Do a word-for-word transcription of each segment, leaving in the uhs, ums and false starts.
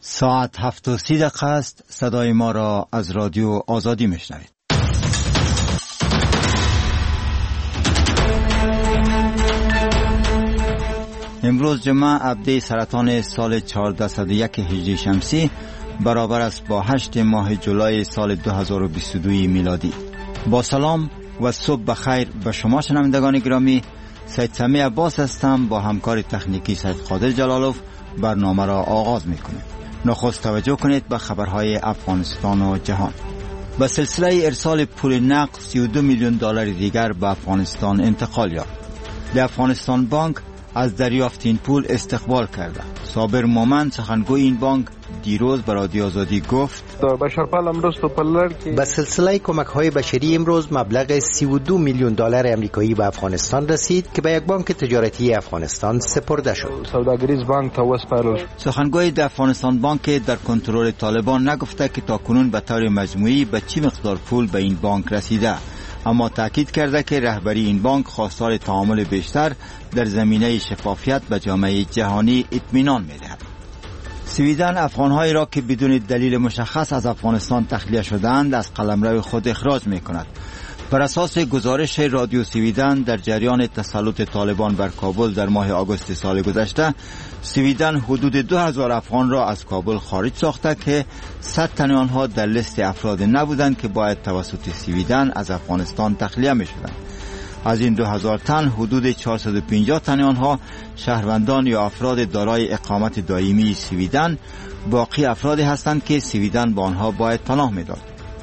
ساعت هفت و سی دقیقه است. صدای ما را از رادیو آزادی میشنوید. امروز جمعه عبده سرطان سال چهارصد و یک هجری شمسی برابر است با هشت ماه جولای سال دو هزار و بیست و دو میلادی. با سلام و صبح بخیر به شما شنوندگان گرامی. سید سمی عباس هستم. با همکار تکنیکی سید قادر جلالوف برنامه را آغاز میکنیم. نخست توجه کنید به خبرهای افغانستان و جهان. به سلسله ارسال پول نقد سی و دو میلیون دلار دیگر به افغانستان انتقال یافت. در افغانستان بانک از دریافت این پول استقبال کرده. صابر مومن سخنگوی این بانک دیروز به رادیو آزادی گفت به سلسله کمک‌های بشری امروز مبلغ سی و دو میلیون دلار آمریکایی به افغانستان رسید که به یک بانک تجارتی افغانستان سپرده شد. سخنگوی در افغانستان بانک در کنترل طالبان نگفته که تاکنون به طور مجموعی به چی مقدار پول به این بانک رسیده، اما تاکید کرده که رهبری این بانک خواستار تعامل بیشتر در زمینه شفافیت به جامعه جهانی اطمینان می‌دهد. سویدن افغان‌هایی را که بدون دلیل مشخص از افغانستان تخلیه شدند از قلمرو خود اخراج می‌کند. بر اساس گزارش رادیو سویدن در جریان تسلط طالبان بر کابل در ماه آگوست سال گذشته، سویدن حدود دو هزار افغان را از کابل خارج ساخته که صد تن آنها در لیست افراد نبودند که باید توسط سویدن از افغانستان تخلیه می‌شدند. از این دو هزار تن حدود چهارصد و پنجاه تن آنها شهروندان یا افراد دارای اقامت دائمی سویدن، باقی افرادی هستند که سویدن با آنها باید پناه می‌داد.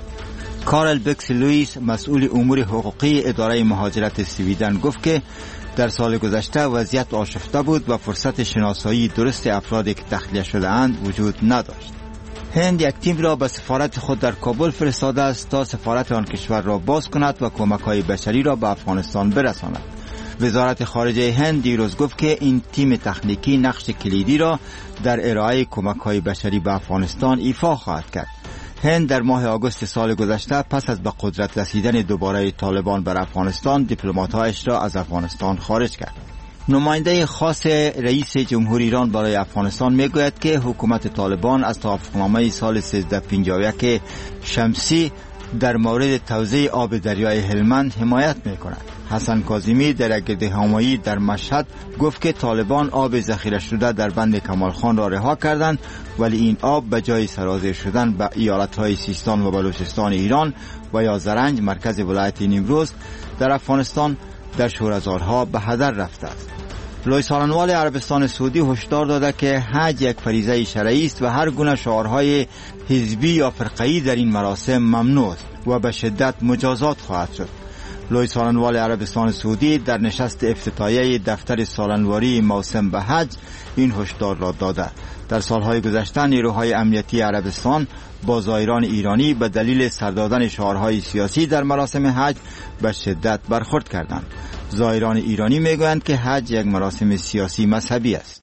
کارل بکس لوئیس مسئول امور حقوقی اداره مهاجرت سویدن گفت که در سال گذشته وضعیت آشفته بود و فرصت شناسایی درست افرادی که تخلیه شده اند وجود نداشت. هند یک تیم را به سفارت خود در کابل فرستاده است تا سفارت آن کشور را باز کند و کمک‌های بشری را به افغانستان برساند. وزارت خارجه هند دیروز گفت که این تیم تکنیکی نقش کلیدی را در ارائه کمک‌های بشری به افغانستان ایفا خواهد کرد. هند در ماه آگوست سال گذشته پس از به قدرت رسیدن دوباره طالبان بر افغانستان دیپلمات‌هایش را از افغانستان خارج کرد. نماینده خاص رئیس جمهور ایران برای افغانستان میگوید که حکومت طالبان از توافقنامه سال سیزده پنجاه و یک شمسی در مورد توزیع آب دریای هلمند حمایت میکند. حسن کاظمی در گردهمایی در مشهد گفت که طالبان آب ذخیره شده در بند کمال خان را رها کردند، ولی این آب به جای سرازیر شدن به ایالت‌های سیستان و بلوچستان ایران و یا زرنج مرکز ولایت نیمروز در افغانستان در شوره‌زارها به هدر رفته است. لوی سالنوال عربستان سعودی هشدار داده که حج یک فریضه شرعی است و هر گونه شعارهای حزبی یا فرقه‌ای در این مراسم ممنوع است و به شدت مجازات خواهد شد. لوی سالنوال عربستان سعودی در نشست افتتاحیه دفتر سالنواری موسم به حج این هشدار را داده. در سالهای گذشته نیروهای امنیتی عربستان با زائران ایرانی به دلیل سر دادن شعارهای سیاسی در مراسم حج به شدت برخورد کردند. زائران ایرانی میگویند که حج یک مراسم سیاسی مذهبی است.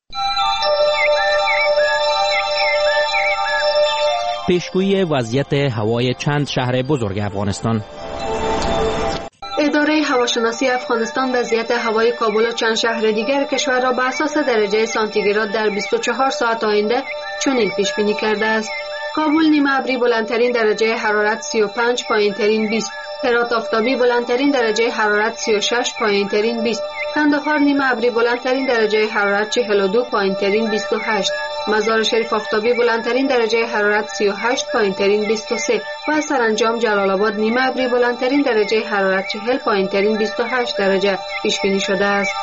پیشگویی وضعیت هوای چند شهر بزرگ افغانستان. اداره هواشناسی افغانستان وضعیت هوای کابل و چند شهر دیگر کشور را بر اساس درجه سانتیگراد در بیست و چهار ساعت آینده چنین پیش بینی کرده است: کابل نیمه ابری بلندترین درجه حرارت سی و پنج، پایینترین بیست. هرات آفتابی بلندترین درجه حرارت سی و شش، پایینترین بیست. کندهار نیمه ابری بلندترین درجه حرارت چهل و دو، پایینترین بیست و هشت. مزار شریف آفتابی بلندترین درجه حرارت سی و هشت، پایینترین بیست و سه و سرانجام جلال آباد نیمه ابری بلندترین درجه حرارت چهل، پایینترین بیست و هشت درجه پیش بینی شده است.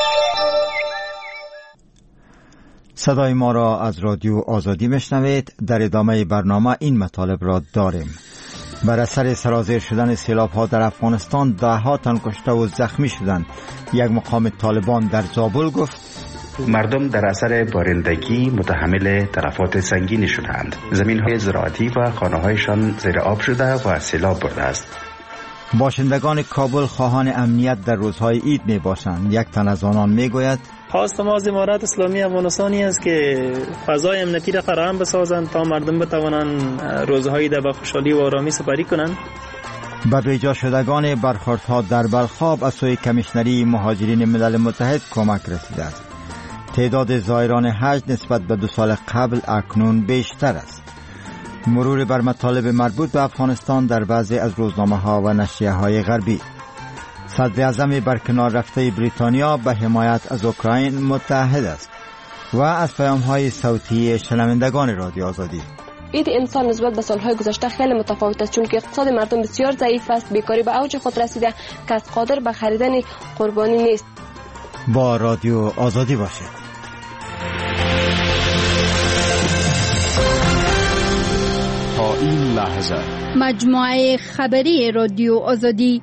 صدای ما را از رادیو آزادی میشنوید. در ادامه برنامه این مطالب را داریم. بر اثر سرازیر شدن سیلاب‌ها در افغانستان ده ها تن کشته و زخمی شدند. یک مقام طالبان در زابل گفت مردم در اثر بارندگی متحمل تلفات سنگینی شدند. زمین‌های زراعتی و خانه‌هایشان زیر آب شده و سیلاب برده است. باشندگان کابل خواهان امنیت در روزهای عید می باشند. یک تن از آنان می گوید خواست ما از امارات اسلامی افغانستانی است که فضای امنیتی را فراهم بسازند تا مردم بتوانند روزهای در خوشحالی و آرامی سپری کنند. به بیجا شدگان برخوردها در بلخاب از سوی کمیشنری مهاجرین ملل متحد کمک رسیده است. تعداد زائران حج نسبت به دو سال قبل اکنون بیشتر است. مرور بر مطالب مربوط به افغانستان در بعضی از روزنامه‌ها و نشریه‌های غربی. صدر اعظم برکنار رفته بریتانیا به حمایت از اوکراین متحد است و از پیام‌های صوتی شنوندگان رادیو آزادی. اید انسان نسبت به سالهای گذشته خیلی متفاوت است، چون که اقتصاد مردم بسیار ضعیف است، بیکاری به اوج خود رسیده، کس قادر به خریدن قربانی نیست. با رادیو آزادی باشید. تا این لحظه مجموعه خبری رادیو آزادی.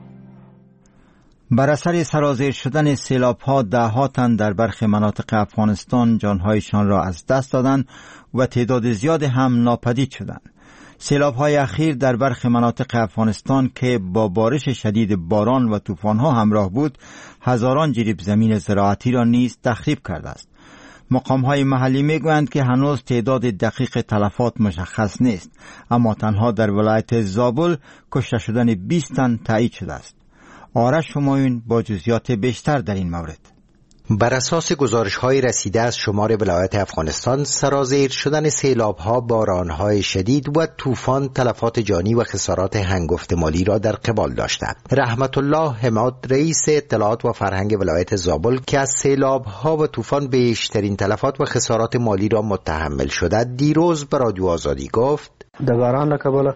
بر اثر سرازیر شدن سیلاب‌ها ده‌ها تن در برخی مناطق افغانستان جانهایشان را از دست دادند و تعداد زیاد هم ناپدید شدند. سیلاب‌های اخیر در برخی مناطق افغانستان که با بارش شدید باران و طوفان‌ها همراه بود، هزاران جریب زمین زراعتی را نیز تخریب کرده است. مقام‌های محلی می‌گویند که هنوز تعداد دقیق تلفات مشخص نیست، اما تنها در ولایت زابل کشته شدن بیست تن تایید شده است. آرش همایون با جزئیات بیشتر در این مورد. بر اساس گزارش‌های رسیده از شمار ولایات افغانستان، سرازیر شدن سیلاب‌ها، باران‌های شدید و طوفان تلفات جانی و خسارات هنگفت مالی را در قبال داشته. رحمت الله حماد، رئیس اطلاعات و فرهنگ ولایت زابل که از سیلاب‌ها و طوفان بیشترین تلفات و خسارات مالی را متحمل شده، دیروز به رادیو آزادی گفت: د باران کبله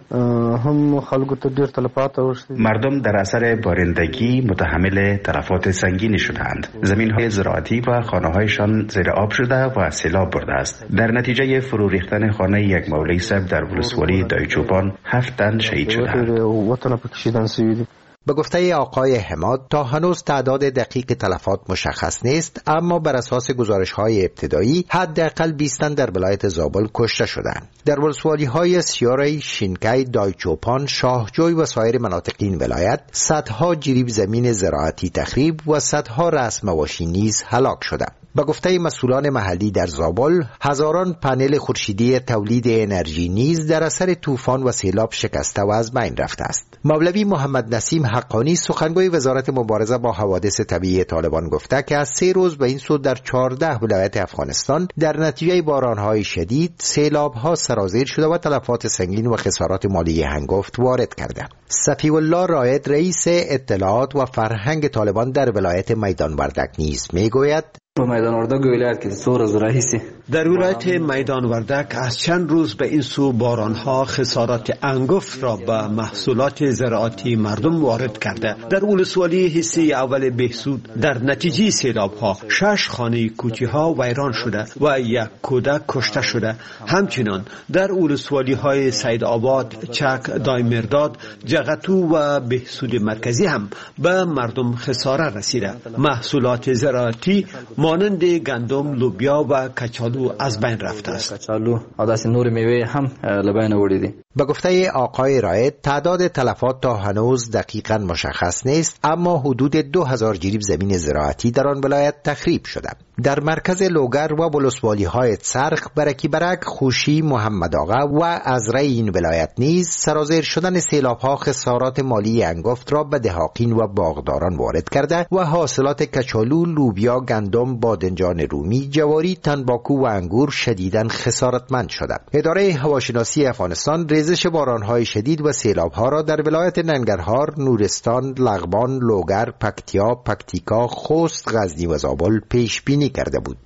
هم خلکو ته ډیر تلفات اوښتي. مردم در اثر بارندگی متحمل تلفات سنگینی شدند. زمین‌های زراعتی و خانه‌هایشان زیر آب شده و سیلاب برده است. در نتیجه فرو ریختن خانه یک مولوی صاحب در ولسوالی دایچوپان هفت تن شهید شدند. وطن پکشیدن سویدی. به گفته آقای حماد، تا هنوز تعداد دقیق تلفات مشخص نیست، اما بر اساس گزارش‌های ابتدایی حداقل بیست تن در ولایت زابل کشته شدند. در ولسوالی‌های سیاری، شینکی، دایچوپان، شاهجوی و سایر مناطق این ولایت صدها جریب زمین زراعتی تخریب و صدها رأس مواشی نیز هلاک شدند. به گفته مسئولان محلی در زابل، هزاران پنل خورشیدی تولید انرژی نیز در اثر طوفان و سیلاب شکسته و از بین رفته است. مولوی محمد نسیم حقانی، سخنگوی وزارت مبارزه با حوادث طبیعی طالبان، گفته که از سه روز به این سو در چهارده ولایت افغانستان در نتیجه بارانهای شدید سیلاب‌ها سرازیر شده و تلفات سنگین و خسارات مالی هنگفت وارد کرده. صفی الله رائد، رئیس اطلاعات و فرهنگ طالبان در ولایت میدان وردک نیز میگوید: میدان وردک ولایت که سور از رئیسی در ولایت میدان وردک از چند روز به این سو بارانها خسارات انگفت را به محصولات زراعتی مردم وارد کرده. در ولسوالی حصه اول بهسود در نتیجه سیلابها شش خانه کوچی‌ها ویران شده و یک کودک کشته شده. همچنین در ولسوالی های سید آباد، چک، دایمرداد، جغتو و بهسود مرکزی هم به مردم خساره رسیده. محصولات زراعتی مانند گندم، لوبیا و کچالو از بین رفته است. کچالو او داسې نور میوه هم لبین وړي دي. به گفته آقای رائد، تعداد تلفات تا هنوز دقیقاً مشخص نیست، اما حدود دو هزار جریب زمین زراعتی در آن ولایت تخریب شده. در مرکز لوگر و ولسوالی های سرخ، برکی برک، خوشی، محمد آقا و ازره این ولایت نیز سرازیر شدن سیلاب ها خسارات مالی انگفت را به دهاقین و باغداران وارد کرده و حاصلات کچالو، لوبیا، گندم، بادنجان رومی، جواری، تنباکو و انگور شدیداً خسارتمند شده. اداره هواشناسی افغانستان ریزش بارانهای شدید و سیلاب‌ها را در ولایت ننگرهار، نورستان، لغمان، لوگر، پکتیا، پکتیکا، خوست، غزنی و زابل پیش بینی کرده بود.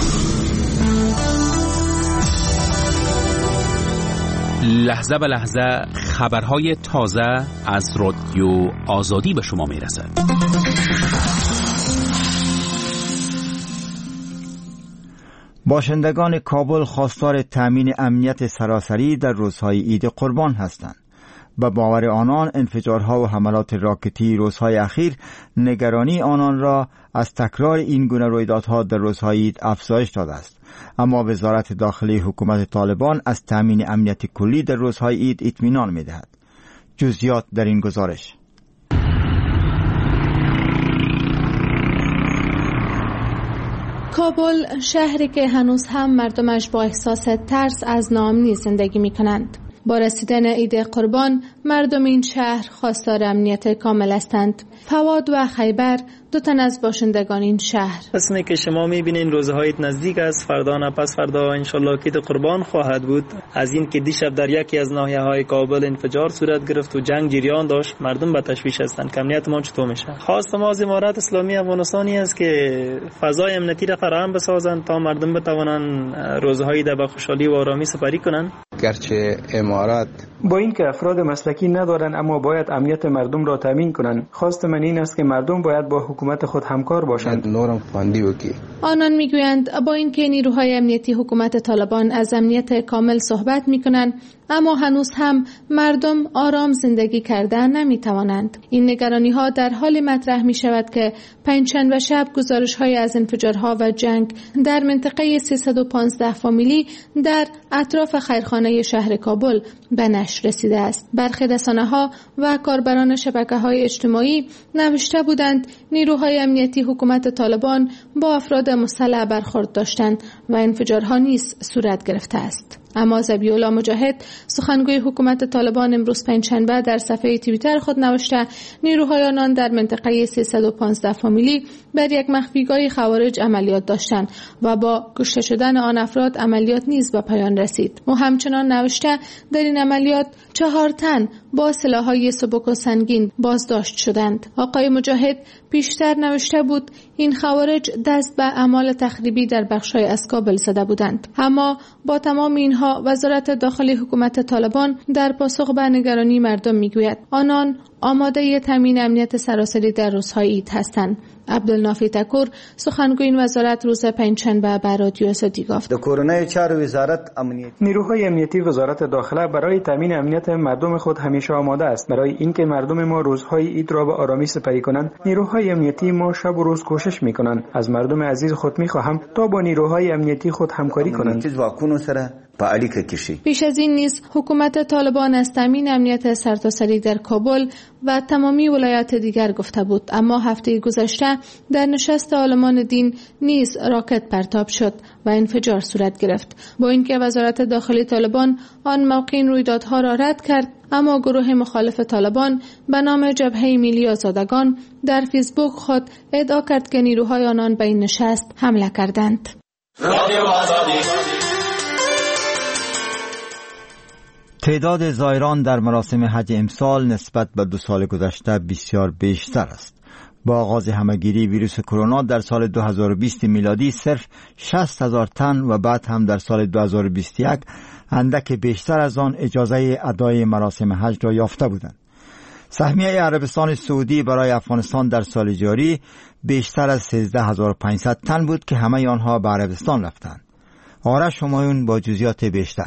لحظه به لحظه خبرهای تازه از رادیو آزادی به شما میرسد. باشندگان کابل خواستار تامین امنیت سراسری در روزهای عید قربان هستند. به باور آنان انفجارها و حملات راکتی روزهای اخیر نگرانی آنان را از تکرار این گونه رویدادها در روزهای عید افزایش داده است. اما وزارت داخلی حکومت طالبان از تامین امنیت کلی در روزهای عید اطمینان می‌دهد. جزئیات در این گزارش. کابل، شهری که هنوز هم مردمش با احساس ترس از ناامنی زندگی می کنند. با رسیدن عید قربان مردم این شهر خواستار امنیت کامل هستند. فواد و خیبر دو تن از باشندگان این شهر. اسمی که شما میبینین روزهای نزدیک است، فردا نه پس فردا انشالله عید قربان خواهد بود. از این که دیشب در یکی از ناحیه‌های کابل انفجار صورت گرفت و جنگ جریان داشت، مردم به تشویش هستند که امنیت ما چطور میشه. خواست ما از امارات اسلامی افغانستانی است که فضای امنیتی را فراهم بسازند تا مردم بتوانند روزهای در خوشحالی و آرامی سپری کنند. گرچه امارات با اینکه افراد مسلکی ندارند اما باید امنیت مردم را تامین کنند. خواست من این است که مردم باید با حکومت خود همکار باشند. نورم فاندی وکی. آنان میگویند با اینکه نیروهای امنیتی حکومت طالبان از امنیت کامل صحبت میکنند، اما هنوز هم مردم آرام زندگی کردن نمیتوانند. این نگرانی ها در حال مطرح می شود که پنجشنبه شب گزارش های از انفجارها و جنگ در منطقه سیصد و پانزده فامیلی در اطراف خیرخانه شهر کابل به نشر رسیده است. برخی رسانه ها و کاربران شبکه های اجتماعی نوشته بودند نیروهای امنیتی حکومت طالبان با افراد مسلح برخورد داشتند و انفجارها نیز صورت گرفته است. اما ذبیح‌الله مجاهد سخنگوی حکومت طالبان امروز پنجشنبه در صفحه توییتر خود نوشته نیروهای آنان در منطقه سیصد و پانزده فامیلی بر یک مخفیگاه خوارج عملیات داشتند و با کشته شدن آن افراد عملیات نیز به پایان رسید. او همچنان نوشته در این عملیات چهار تن با سلاح‌های سبک و سنگین بازداشت شدند. آقای مجاهد پیشتر نوشته بود این خوارج دست به اعمال تخریبی در بخش‌های از کابل زده بودند. اما با تمام اینها وزارت داخلی حکومت طالبان در پاسخ به نگرانی مردم میگوید آنان آماده تامین امنیت سراسری در روزهای عید هستند. عبدالنافی تکور سخنگوی این وزارت روز پنجشنبه به رادیو آزادی گفت نیروهای امنیتی وزارت داخله برای تامین امنیت مردم خود همیشه آماده است. برای اینکه مردم ما روزهای عید را به آرامی سپری کنند، نیروهای امنیتی ما شب و روز کوشش میکنند. از مردم عزیز خود میخواهم تا با نیروهای امنیتی خود همکاری کنند. پیش از این نیز حکومت طالبان از تامین امنیت سرتاسری در کابل و تمامی ولایات دیگر گفته بود، اما هفته گذشته در نشست عالمان دین نیز راکت پرتاب شد و انفجار صورت گرفت. با اینکه وزارت داخلی طالبان آن موقع این رویدادها را رد کرد، اما گروه مخالف طالبان به نام جبهه ملی آزادگان در فیسبوک خود ادعا کرد که نیروهای آنان به این نشست حمله کردند. تعداد زائران در مراسم حج امسال نسبت به دو سال گذشته بسیار بیشتر است. با آغاز همهگیری ویروس کرونا در سال دو هزار و بیست میلادی صرف شصت هزار تن و بعد هم در سال دو هزار و بیست و یک اندک بیشتر از آن اجازه ادای مراسم حج را یافته بودند. سهمیه عربستان سعودی برای افغانستان در سال جاری بیشتر از سیزده هزار و پانصد تن بود که همه آنها به عربستان رفتند. آرش همایون با جزئیات بیشتر.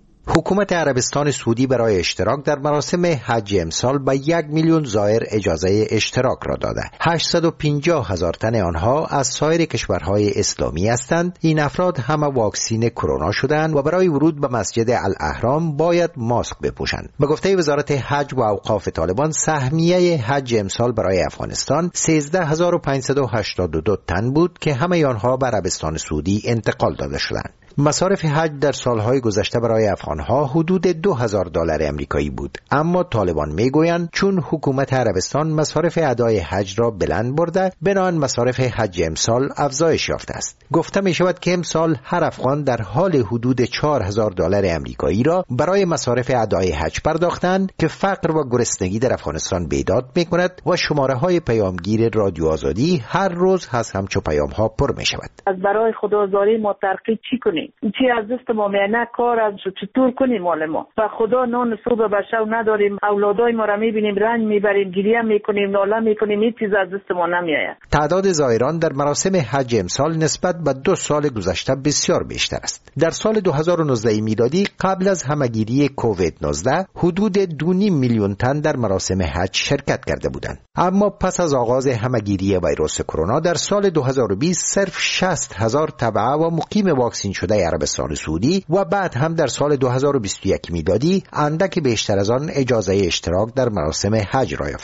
حکومت عربستان سعودی برای اشتراک در مراسم حج امسال به یک میلیون زائر اجازه اشتراک را داده. هشتصد و پنجاه هزار تن آنها از سایر کشورهای اسلامی هستند. این افراد همه واکسین کرونا شدند و برای ورود به مسجد الاحرام باید ماسک بپوشند. به گفته وزارت حج و اوقاف طالبان سهمیه حج امسال برای افغانستان سیزده هزار و پانصد و هشتاد و دو تن بود که همه آنها به عربستان سعودی انتقال داده شدند. مصارف حج در سالهای گذشته برای افغانها حدود دو هزار دلار امریکایی بود، اما طالبان میگویند چون حکومت عربستان مصارف ادای حج را بلند برده، بنابراین مصارف حج امسال افزایش یافته است. گفته می شود که امسال هر افغان در حال حدود چهار هزار دلار امریکایی را برای مصارف ادای حج پرداختند که فقر و گرسنگی در افغانستان بیداد می کند و شماره های پیامگیر رادیو آزادی هر روز از همچو پیام ها پر می شود. از برای خدازاری ما ترقی چی کنیم؟ چی از دست ما میانه کار از چطور کنیم مال ما و خدا نان صبح به شب نداریم، اولادای ما را میبینیم رنج میبریم، گریه میکنیم، ناله میکنیم، هیچ چیز از دست ما نمیآید. تعداد زائران در مراسم حج امسال نسبت به دو سال گذشته بسیار بیشتر است. در سال دو هزار و نوزده میلادی قبل از همهگیری کووید نوزده حدود دو نیم میلیون تن در مراسم حج شرکت کرده بودند، اما پس از آغاز همهگیری ویروس کرونا در سال دو هزار و بیست صرف شصت هزار تبع و مقیم واکسین شده عربستان سعودی و بعد هم در سال دو هزار و بیست و یک میلادی اندک بیشتر از آن اجازه اشتراک در مراسم حج را یافتند.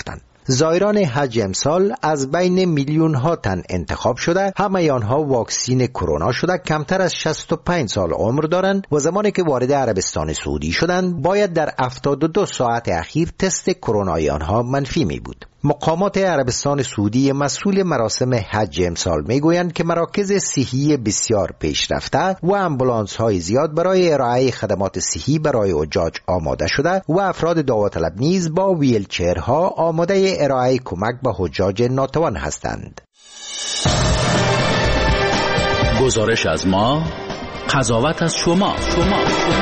زائران حج امسال از بین میلیون ها تن انتخاب شده، همه آنها واکسین کرونا شده، کمتر از شصت و پنج سال عمر دارند و زمانی که وارد عربستان سعودی شدند باید در هفتاد و دو ساعت اخیر تست کرونای آنها منفی می بود. مقامات عربستان سعودی مسئول مراسم حج امسال میگویند که مراکز صحی بسیار پیشرفته و امبولانس های زیاد برای ارائه خدمات صحی برای حجاج آماده شده و افراد دعوطلب نیز با ویلچرها آماده ارائه کمک به حجاج ناتوان هستند. گزارش از ما، قضاوت از شما. شما.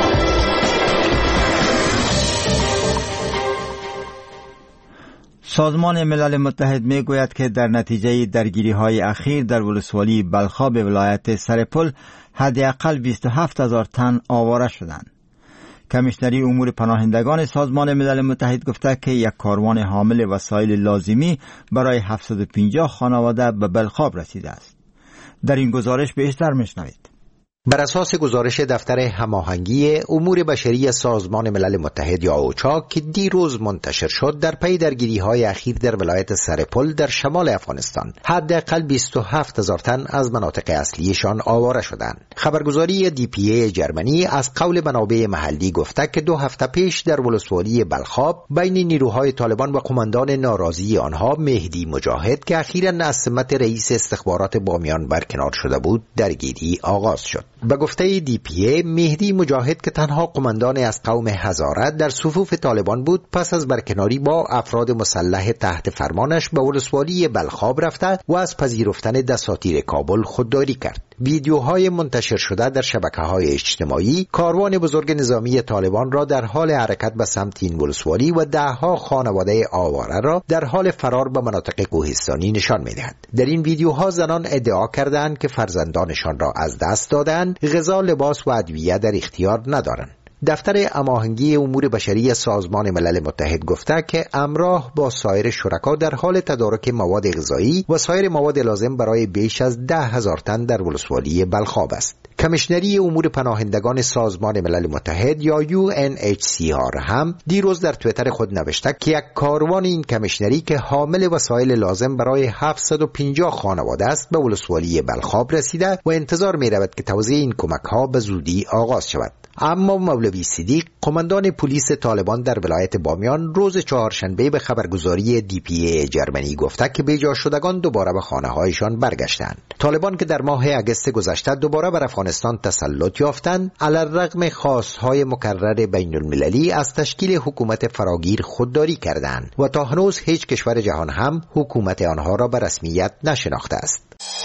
سازمان ملل متحد می گوید که در نتیجه درگیری های اخیر در ولسوالی بلخاب ولایت سرپل حداقل بیست و هفت هزار تن آواره شدند. کمیشنری امور پناهندگان سازمان ملل متحد گفته که یک کاروان حامل وسایل لازمی برای هفتصد و پنجاه خانواده به بلخاب رسیده است. در این گزارش بیشتر میشنوید. بر اساس گزارش دفتر هماهنگی امور بشری سازمان ملل متحد یا اوچا که دیروز منتشر شد، در پی درگیری‌های اخیر در ولایت سرپل در شمال افغانستان حداقل بیست و هفت هزار تن از مناطق اصلیشان آواره شدند. خبرگزاری دی پی ای جرمنی از قول منابع محلی گفته که دو هفته پیش در ولسوالی بلخاب بین نیروهای طالبان و قماندان ناراضی آنها مهدی مجاهد که اخیراً از سمت رئیس استخبارات بامیان برکنار شده بود درگیری آغاز شد. به گفته دی پی ای، مهدی مجاهد که تنها قماندان از قوم هزاره در صفوف طالبان بود، پس از برکناری با افراد مسلح تحت فرمانش به ولسوالی بلخاب رفته و از پذیرفتن دساتیر کابل خودداری کرد. ویدیوهای منتشر شده در شبکه‌های اجتماعی کاروان بزرگ نظامی طالبان را در حال حرکت به سمت این ولسوالی و دهها خانواده آواره را در حال فرار به مناطق کوهستانی نشان می‌دهد. در این ویدیوها زنان ادعا کردند که فرزندانشان را از دست دادند، غذا، لباس و ادویه در اختیار ندارند. دفتر هماهنگی امور بشری سازمان ملل متحد گفته که همراه با سایر شرکا در حال تدارک مواد غذایی و سایر مواد لازم برای بیش از ده هزار تن در ولسوالی بلخاب است. کمیشنری امور پناهندگان سازمان ملل متحد یا یو ان اچ سی آر هم دیروز در توییتر خود نوشته که یک کاروان این کمیشنری که حامل وسایل لازم برای هفتصد و پنجاه خانواده است به ولسوالی بلخاب رسیده و انتظار می رود که توزیع این کمک ها به زودی آغاز شود. اما مولوی صدیق، قماندان پلیس طالبان در ولایت بامیان، روز چهارشنبه به خبرگزاری دی پی ای جرمنی گفته که بیجا شدگان دوباره به خانه هایشان برگشتند. طالبان که در ماه اگست گذشته دوباره بر افغانستان تسلط یافتند، علی‌الرغم خواستهای مکرر بین المللی از تشکیل حکومت فراگیر خودداری کردند و تا هنوز هیچ کشور جهان هم حکومت آنها را به رسمیت نشناخته است.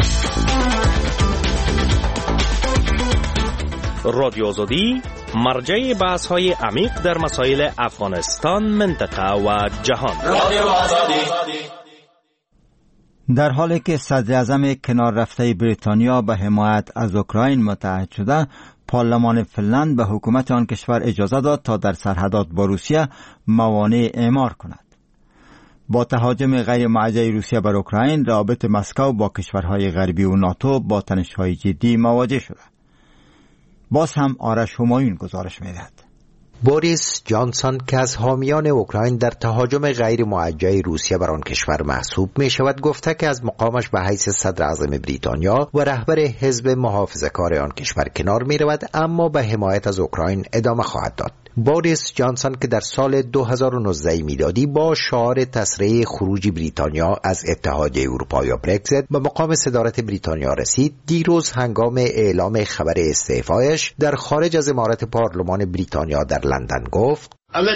رادیو آزادی، مرجع بحث های عمیق در مسائل افغانستان، منطقه و جهان. رادیو آزادی. در حالی که صدر اعظم کنار رفته بریتانیا به حمایت از اوکراین متحد شده، پارلمان فنلند به حکومت آن کشور اجازه داد تا در سرحدات با روسیه موانع اعمار کند. با تهاجم غیر موجه روسیه بر اوکراین، روابط مسکو با کشورهای غربی و ناتو با تنش‌های جدی مواجه شده. باز هم آرش همایون گزارش می‌دهد. بوریس جانسون که از حامیان اوکراین در تهاجم غیر موجه روسیه بر آن کشور محسوب می شود، گفته که از مقامش به حیث صدر اعظم بریتانیا و رهبر حزب محافظه‌کار آن کشور کنار می رود، اما به حمایت از اوکراین ادامه خواهد داد. بوریس جانسون که در سال دو هزار و نوزده میلادی با شعار تسریع خروج بریتانیا از اتحادیه اروپا یا برگزیت به مقام صدارت بریتانیا رسید، دیروز هنگام اعلام خبر استعفایش در خارج از عمارت پارلمان بریتانیا در لندن گفت: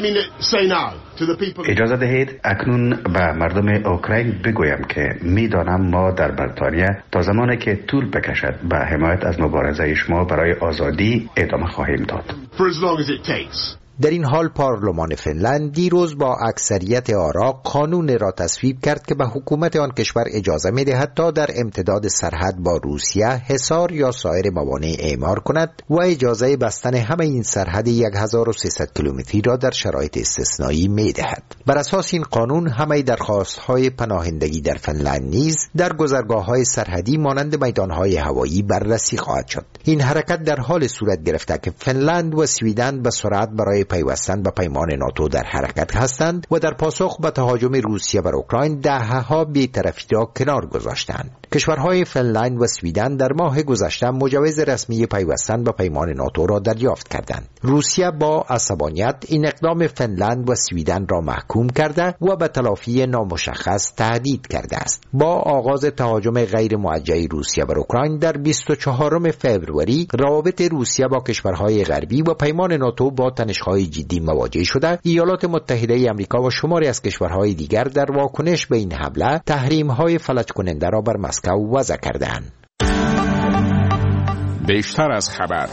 اجازه دهید اکنون به مردم اوکراین بگویم که میدانم ما در بریتانیا تا زمانی که طول بکشد به حمایت از مبارزه شما برای آزادی ادامه خواهیم داد. در این حال پارلمان فنلند دیروز با اکثریت آرا قانون را تصویب کرد که به حکومت آن کشور اجازه می‌دهد تا در امتداد سرحد با روسیه حصار یا سایر موانع اعمار کند و اجازه بستن همه این سرحد هزار و سیصد کیلومتری را در شرایط استثنایی می‌دهد. بر اساس این قانون همه درخواست‌های پناهندگی در فنلند نیز در گذرگاه‌های سرحدی مانند میدان‌های هوایی بررسی خواهد شد. این حرکت در حال صورت گرفته که فنلند و سویدن به سرعت برای برای پیوستن به پیمان ناتو در حرکت هستند و در پاسخ به تهاجم روسیه بر اوکراین دهه‌ها بی‌طرفی را کنار گذاشتند. کشورهای فنلند و سویدن در ماه گذشته مجوز رسمی پیوستن به پیمان ناتو را دریافت کردند. روسیه با عصبانیت این اقدام فنلند و سویدن را محکوم کرده و به تلافی نامشخص تهدید کرده است. با آغاز تهاجم غیر موجه روسیه بر اوکراین در بیست و چهارم فوریه روابط روسیه با کشورهای غربی و پیمان ناتو با تنش‌های جدی مواجه شده. ایالات متحده آمریکا و شماری از کشورهای دیگر در واکنش به این حمله تحریم‌های فلج کننده را بر مسکو وضع کردند. بیشتر از خبر.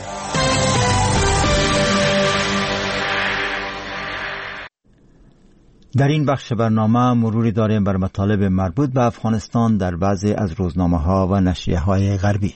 در این بخش برنامه مروری داریم بر مطالب مربوط به افغانستان در بعضی از روزنامه‌ها و نشریه‌های غربی.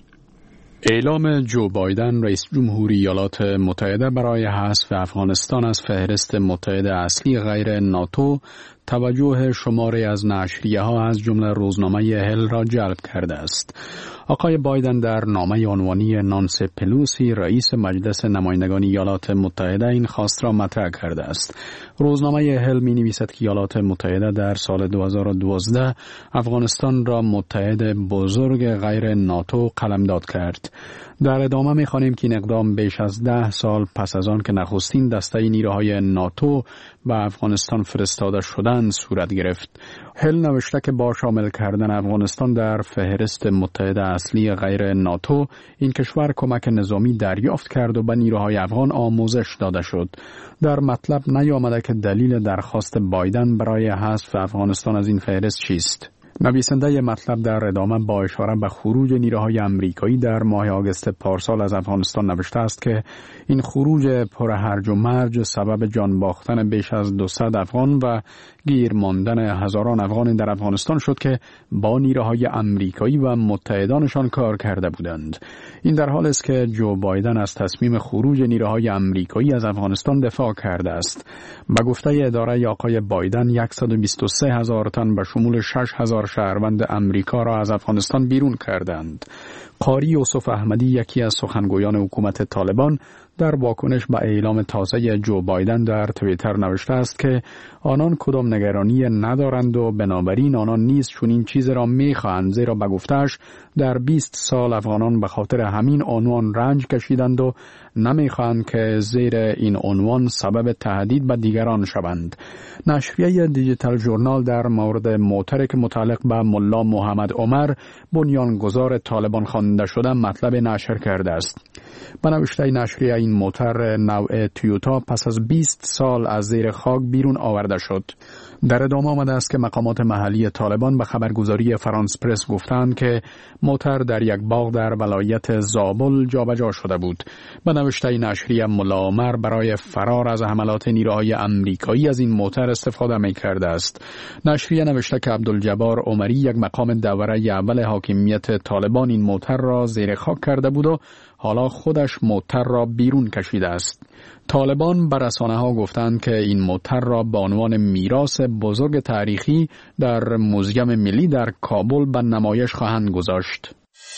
اعلام جو بایدن رئیس جمهوری ایالات متحده برای حذف افغانستان از فهرست متحد اصلی غیر ناتو توجه شماری از نشریه‌ها از جمله روزنامه هل را جلب کرده است. آقای بایدن در نامه عنوانی نانسی پلوسی رئیس مجلس نمایندگان ایالات متحده این خواست را مطرح کرده است. روزنامه هل می نویسد که ایالات متحده در سال دو هزار و دوازده افغانستان را متحد بزرگ غیر ناتو قلمداد کرد. در ادامه می خوانیم که این اقدام بیش از ده سال پس از آن که نخستین دسته نیروهای ناتو به افغانستان فرستاده شدند صورت گرفت. هل نوشته که با شامل کردن افغانستان در فهرست متحد اصلی غیر ناتو این کشور کمک نظامی دریافت کرد و به نیروهای افغان آموزش داده شد. در مطلب نیامده که دلیل درخواست بایدن برای حذف افغانستان از این فهرست چیست. نویسنده مطلب در ادامه با اشاره به خروج نیروهای آمریکایی در ماه آگوست پارسال از افغانستان نوشته است که این خروج پر هرج و مرج سبب جان باختن بیش از دویست افغان و گیر ماندن هزاران افغان در افغانستان شد که با نیروهای آمریکایی و متحدانشان کار کرده بودند. این در حالی است که جو بایدن از تصمیم خروج نیروهای آمریکایی از افغانستان دفاع کرده است. به گفته اداره آقای بایدن صد و بیست و سه هزار تن به شمول شش هزار شهروند امریکا را از افغانستان بیرون کردند. قاری یوسف احمدی یکی از سخنگویان حکومت طالبان در واکنش به اعلام تازه جو بایدن در توییتر نوشته است که آنان کدام نگرانی ندارند و بنابراین آنان نیز چنین چیز را می‌خواهند، زیرا به گفته‌اش در بیست سال افغانان به خاطر همین عنوان رنج کشیدند و نمی‌خواهند که زیر این عنوان سبب تهدید به دیگران شوند. نشریه دیجیتال ژورنال در مورد موتری که متعلق به ملا محمد عمر بنیانگذار طالبان خوانده شده مطلب نشر کرده است. به نوشته نشریه این موتر نوع تویوتا پس از بیست سال از زیر خاک بیرون آورده شد. در ادامه آمده است که مقامات محلی طالبان به خبرگزاری فرانس پرس گفتند که موتر در یک باغ در ولایت زابل جابجا شده بود. به نوشته نشریه ملا عمر برای فرار از حملات نیروهای آمریکایی از این موتر استفاده می کرده است. نشریه نوشته که عبدالجبار عمری یک مقام دوره اول حاکمیت طالبان این موتر را زیر خاک کرده بود و حالا خودش موتر را بیرون کشیده است. طالبان بر رسانه‌ها گفتند که این موتر را به عنوان میراث بزرگ تاریخی در موزیم ملی در کابل به نمایش خواهند گذاشت.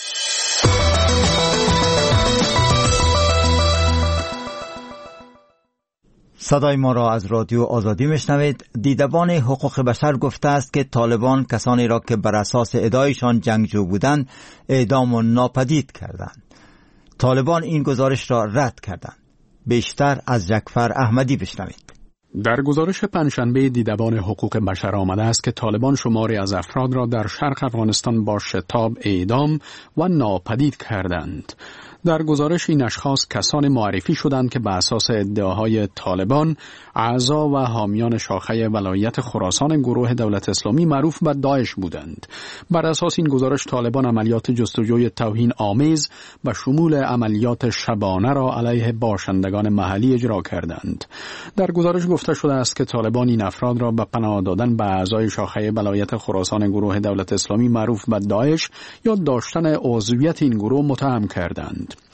صدای ما را از رادیو آزادی میشنوید. دیدبان حقوق بشر گفته است که طالبان کسانی را که بر اساس ادعایشان جنگجو بودند اعدام و ناپدید کردند. طالبان این گزارش را رد کردند. بیشتر از جعفر احمدی بشنوید. در گزارش پنجشنبه دیدبان حقوق بشر آمده است که طالبان شماری از افراد را در شرق افغانستان با شتاب اعدام و ناپدید کردند. در گزارش این اشخاص کسانی معرفی شدند که به اساس ادعاهای طالبان اعضا و حامیان شاخه ولایت خراسان گروه دولت اسلامی معروف به داعش بودند. بر اساس این گزارش طالبان عملیات جستجوی توهین آمیز و شمول عملیات شبانه را علیه باشندگان محلی اجرا کردند. در گزارش گفته شده است که طالبان این افراد را به پناه دادن به اعضای شاخه ولایت خراسان گروه دولت اسلامی معروف به داعش یا داشتن عضویت این گروه متهم کردند.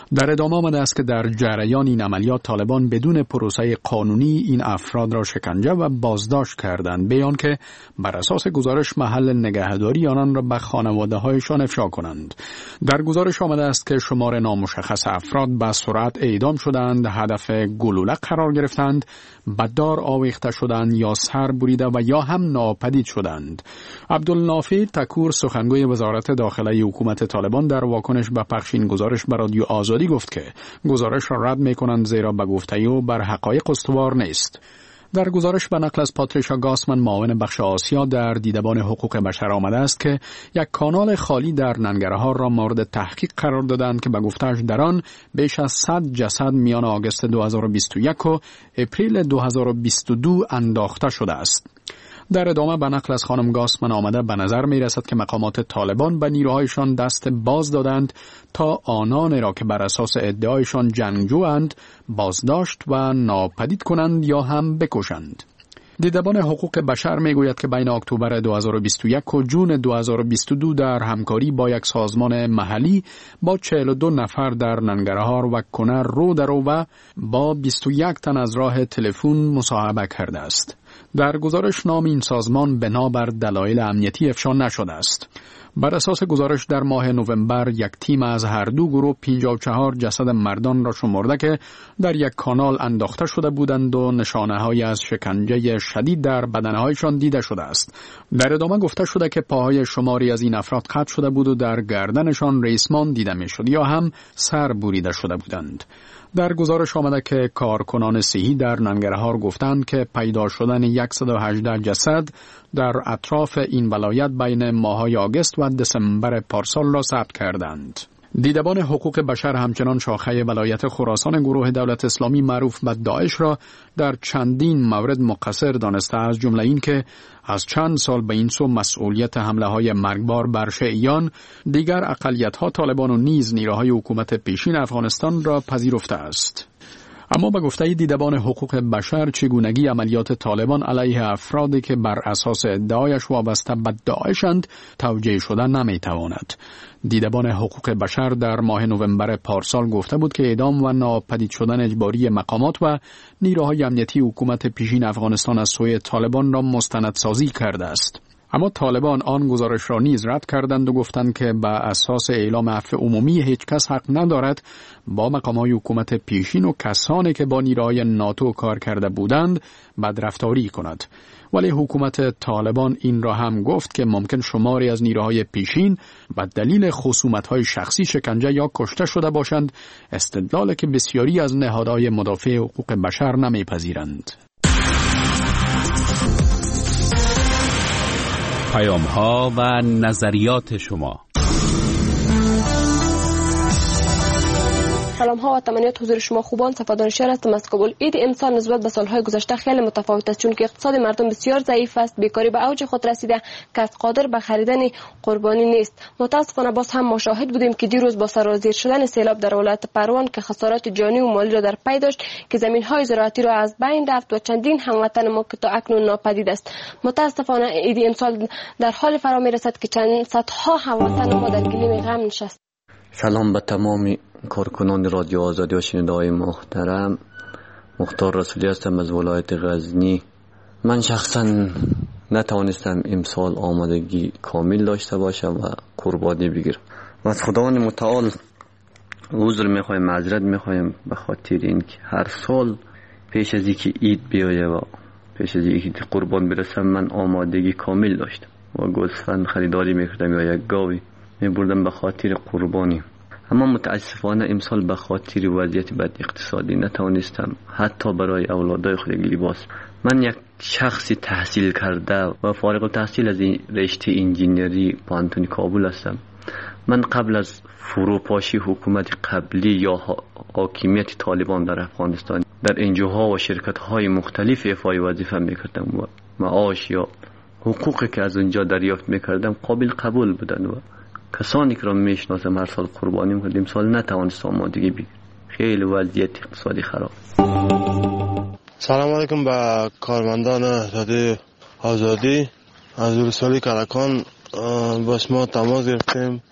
در ادامه آمده است که در جریان این عملیات طالبان بدون پروسه قانونی این افراد را شکنجه و بازداشت کردند، بیان که بر اساس گزارش محل نگهداری آنان را به خانواده‌هایشان افشا کنند. در گزارش آمده است که شمار نامشخص افراد به سرعت اعدام شدند، هدف گلوله قرار گرفتند، به دار آویخته شدند یا سر بریده و یا هم ناپدید شدند. عبدالنافع تکور سخنگوی وزارت داخلی حکومت طالبان در واکنش به پخش این گزارش به رادیو آزادی گفت که گزارش را رد می‌کنند زیرا به گفته او بر حقایق استوار نیست. در گزارش به نقل از پاتریشا گاسمن معاون بخش آسیا در دیدبان حقوق بشر آمده است که یک کانال خالی در ننگرهار را مورد تحقیق قرار دادند که به گفته‌اش در آن بیش از صد جسد میان آگوست دو هزار و بیست و یک و اپریل دو هزار و بیست و دو انداخته شده است. در ادامه به نقل از خانم گاسمن آمده به نظر می رسد که مقامات طالبان به نیروهایشان دست باز دادند تا آنان را که بر اساس ادعایشان جنگجویند بازداشت و ناپدید کنند یا هم بکشند. دیدبان حقوق بشر می گوید که بین اکتبر دو هزار و بیست و یک و جون دو هزار و بیست و دو در همکاری با یک سازمان محلی با چهل و دو نفر در ننگرهار و کنر رو در رو و با بیست و یک تن از راه تلفن مصاحبه کرده است. در گزارش نام این سازمان بنابر دلایل امنیتی افشا نشده است. بر اساس گزارش در ماه نوامبر یک تیم از هر دو گروه پنجاه و چهار جسد مردان را شمرده که در یک کانال انداخته شده بودند و نشانه‌هایی از شکنجه شدید در بدنهایشان دیده شده است. در ادامه گفته شده که پاهای شماری از این افراد قطع شده بود و در گردنشان ریسمان دیده می‌شد یا هم سر بریده شده بودند. در گزارش آمده که کارکنان صحی در ننگرهار گفتند که پیدا شدن صد و هجده جسد در اطراف این ولایت بین ماه‌های آگوست و دسامبر پارسال را ثبت کردند. دیدبان حقوق بشر همچنان شاخه ولایت خراسان گروه دولت اسلامی معروف به داعش را در چندین مورد مقصر دانسته، از جمله این که از چند سال به این سو مسئولیت حمله های مرگبار بر شیعیان، دیگر اقلیت‌ها طالبان و نیز نیروهای حکومت پیشین افغانستان را پذیرفته است. اما به گفته دیدبان حقوق بشر چگونگی عملیات طالبان علیه افرادی که بر اساس ادعایش وابسته به داعشند توجیه شدن نمیتواند. دیدبان حقوق بشر در ماه نوامبر پارسال گفته بود که اعدام و ناپدید شدن اجباری مقامات و نیروهای امنیتی حکومت پیشین افغانستان از سوی طالبان را مستندسازی کرده است. اما طالبان آن گزارش را نیز رد کردند و گفتند که به اساس اعلام عفو عمومی هیچ کس حق ندارد با مقامات حکومت پیشین و کسانی که با نیروهای ناتو کار کرده بودند بدرفتاری کند. ولی حکومت طالبان این را هم گفت که ممکن شماری از نیروهای پیشین به دلیل خصومت‌های شخصی شکنجه یا کشته شده باشند، استدلالی که بسیاری از نهادهای مدافع حقوق بشر نمی‌پذیرند. پیام‌ها و نظریات شما. سلام ها و تمنیات حضور شما خوبان. صفادان شهر هستم از کابل. عید امسال نسبت به سالهای گذشته خیلی متفاوت است، چون که اقتصاد مردم بسیار ضعیف است، بیکاری به اوج خود رسیده، کس قادر به خریدن قربانی نیست. متاسفانه باز هم ما شاهد بودیم که دیروز با سرازیر شدن سیلاب در ولایت پروان که خسارات جانی و مالی را در پی داشت که زمین های زراعتی را از بین رفت و چندین هموطن ما که تا اکنون ناپدید است. متاسفانه عید امسال در حال فرا می رسد که چند صدها هموطن ما در گلیم غم نشست. سلام به تمام کارکنان رادیو آزادی و شنونده‌های محترم. مختار رسولی هستم از ولایت غزنی. من شخصا نتوانستم امسال آمادگی کامل داشته باشم و قربانی بگیرم و از خداوند متعال عذر میخوایم، معذرت میخوایم به خاطر اینکه هر سال پیش از اینکه عید بیایه و پیش از اینکه قربان برسم من آمادگی کامل داشتم و گوسفند خریداری میکردم یا یک گاوی میبردم به خاطر قربانی. اما متاسفانه امسال به خاطر وضعیت بد اقتصادی نتوانستم حتی برای اولادای خود لباس. من یک شخصی تحصیل کرده و فارغ التحصیل از این رشته انجینری پانتون کابل هستم. من قبل از فروپاشی حکومت قبلی یا حاکمیت طالبان در افغانستان در انجوها و شرکت‌های مختلف ایفای وظیفه میکردم و معاش یا حقوقی که از اونجا دریافت میکردم قابل قبول بودن و کسانی که را میشناسم هر سال قربانی میکردیم. سال نتوانست آمادگی بگیر، خیلی وضعیت اقتصادی خراب. سلام علیکم به کارمندان رادیو آزادی. از رسولی کلکان باش ما تماس گرفتیم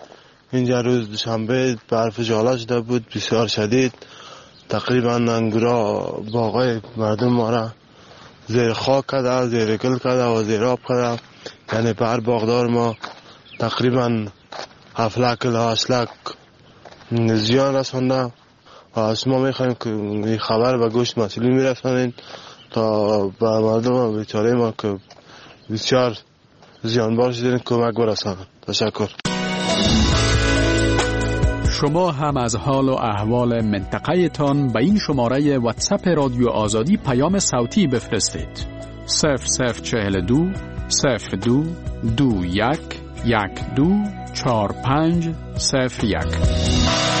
اینجا روز دوشنبه برف جالا شده بود بسیار شدید. تقریبا انگورا باغای مردم ما را زیر خاک کرده، زیر گل کرده و زیر آب کرده. یعنی بر باغدار ما تقریبا هفت لک تا هشت لک زیان رسانده و از ما میخوایم که این خبر به گوش مسئولین میرسانید تا به مردم بیچاره ما که بسیار زیانبار شدین کمک برسانند. تشکر. شما هم از حال و احوال منطقه تان به این شماره واتساپ رادیو آزادی پیام صوتی بفرستید. صفر صفر چهل دو صفر دو دو یک یک دو چهار پنج صفر یک.